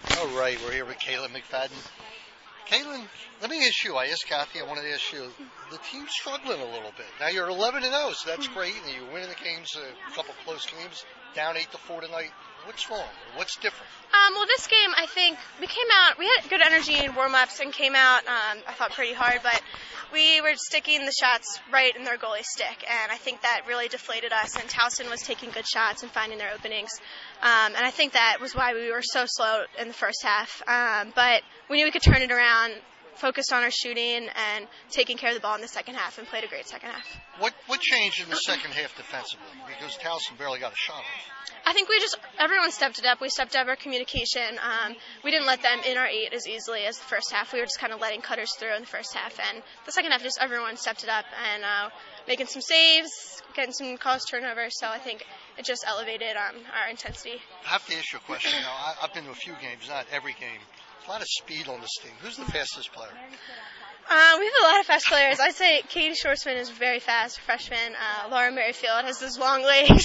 All right, we're here with Caitlin McFadden. Caitlin, let me ask you. I asked Kathy. I wanted to ask you. The team's struggling a little bit. Now you're 11-0, so that's great, and you're winning the games, a couple close games, down 8-4 tonight. What's wrong? What's different? Well, this game, I think, we had good energy in warm-ups and came out, I thought, pretty hard, but we were sticking the shots right in their goalie stick, and I think that really deflated us, and Towson was taking good shots and finding their openings, and I think that was why we were so slow in the first half, but we knew we could turn it around, focused on our shooting and taking care of the ball in the second half, and played a great second half. What changed in the second half defensively? Because Towson barely got a shot off. I think everyone stepped it up. We stepped up our communication. We didn't let them in our 8 as easily as the first half. We were just kind of letting cutters through in the first half. And the second half, just everyone stepped it up and making some saves, getting some caused turnovers. So I think it just elevated our intensity. I have to ask you a question. Now, I've been to a few games, not every game. There's a lot of speed on this team. Who's the fastest player? We have a lot of fast players. I'd say Katie Schwartzman is very fast, freshman. Laura Merrifield has those long legs.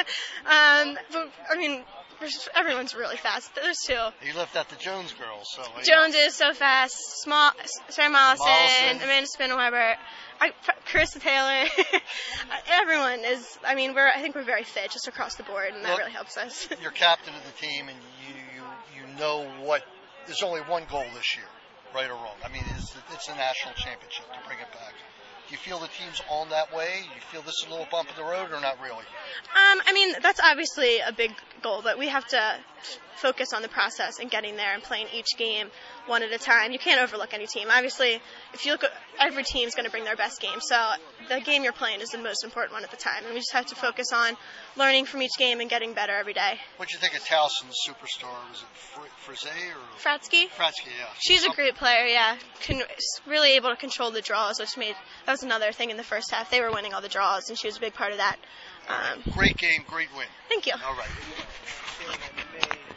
But, everyone's really fast. There's two. You left out the Jones girls. So Jones is so fast. Sarah Mollison, Amanda Spinnweber, Carissa Taylor. Everyone is, I think we're very fit just across the board, and that really helps us. You're captain of the team, and you know there's only one goal this year. Right or wrong? It's a national championship to bring it back. Do you feel the team's on that way? Do you feel this is a little bump in the road or not really? That's obviously a big goal, but we have to focus on the process and getting there and playing each game one at a time. You can't overlook any team. Obviously, if you look at every team's going to bring their best game. So the game you're playing is the most important one at the time. And we just have to focus on learning from each game and getting better every day. What do you think of Towson's superstar? Was it Frazee or? Fratsky, yeah. She's a great player, yeah. Really able to control the draws, that was another thing in the first half. They were winning all the draws, and she was a big part of that. Great game, great win. Thank you. All right.